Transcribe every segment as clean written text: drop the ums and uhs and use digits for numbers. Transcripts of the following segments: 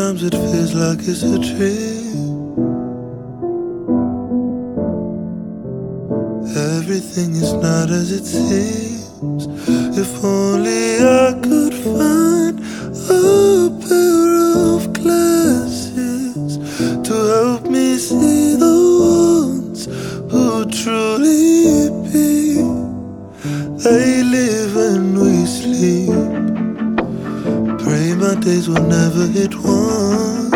Sometimes it feels like it's a dream. Everything is not as it seems. If only I could find a pair of glasses to help me see the ones who truly be. They live and we sleep. Pray my days will never hit one.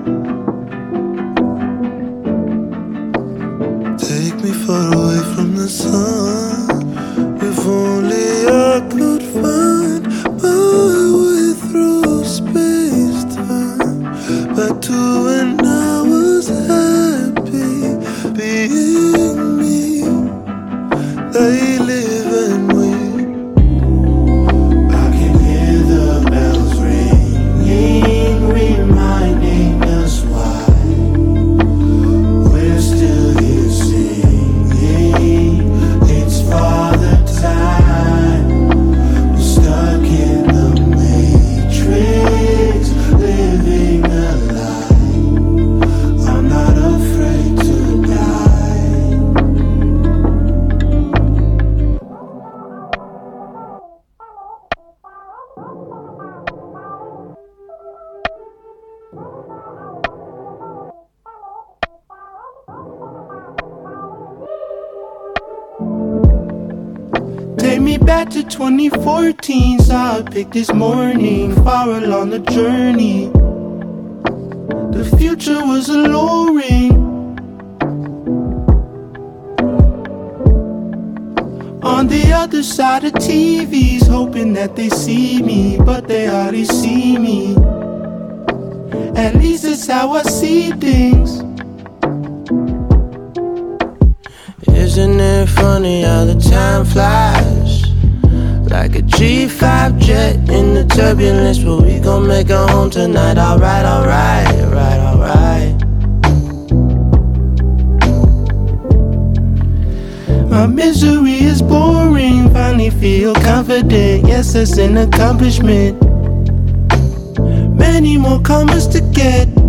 Take me far away from the sun. If only I could find my way through space-time, back to when I was happy being me. They live and we. I can hear the bells ringing, reminding us why we're still here singing. It's Father Time. We're stuck in the matrix, living a lie. I'm not afraid to die. Take me back to 2014, saw a pic this morning, far along the journey. The future was alluring. On the other side of TVs, hoping that they see me, but they hardly see me. At least that's how I see things. Isn't it funny how the time flies? Like a G5 jet in the turbulence, but we gon' make it home tonight. Alright, alright, alright, alright. My misery is boring, finally feel confident. Yes, it's an accomplishment. Many more commas to get.